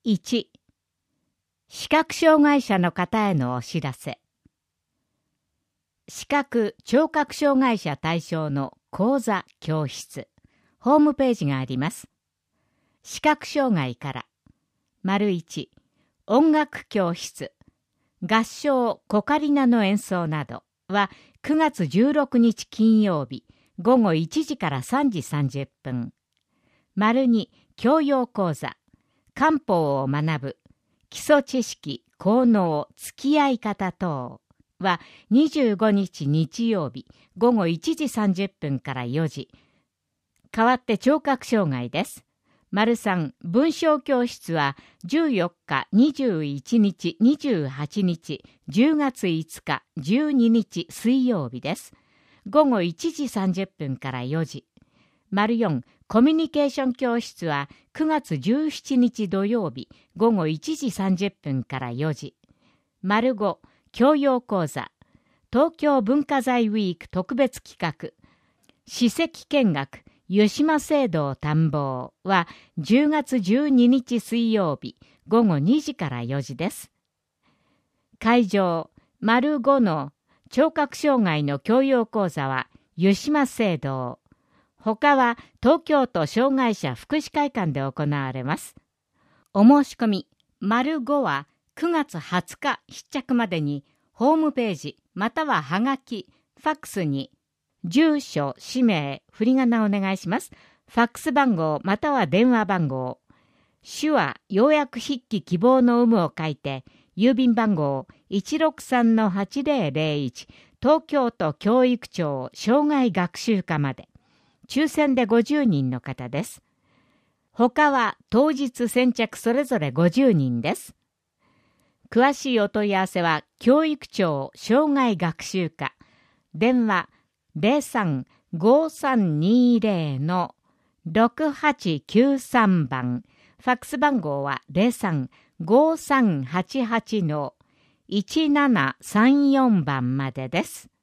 1、視覚障害者の方へのお知らせ。視覚・聴覚障害者対象の講座・教室、ホームページがあります。視覚障害から、1、音楽教室、合唱コカリナの演奏などは9月16日金曜日午後1時から3時30分。2、教養講座、漢方を学ぶ、基礎知識、効能、付き合い方等は25日日曜日午後1時30分から4時。代わって聴覚障害です。3、文章教室は14日、21日、28日、10月5日、12日水曜日です。午後1時30分から4時。4、コミュニケーション教室は9月17日土曜日午後1時30分から4時。5、教養講座、東京文化財ウィーク特別企画、史跡見学、湯島聖堂探訪は10月12日水曜日午後2時から4時です。会場、5の聴覚障害の教養講座は湯島聖堂。他は東京都障害者福祉会館で行われます。お申し込み、5は9月20日必着までにホームページまたははがき、ファックスに住所、氏名、振り仮名をお願いします。ファックス番号または電話番号。手話要約筆記希望の有無を書いて、郵便番号 163-8001 東京都教育庁障害学習課まで。抽選で50人の方です。他は当日先着それぞれ50人です。詳しいお問い合わせは教育庁障害学習課。電話03-5320-6893番。ファックス番号は 03-5388-1734 番までです。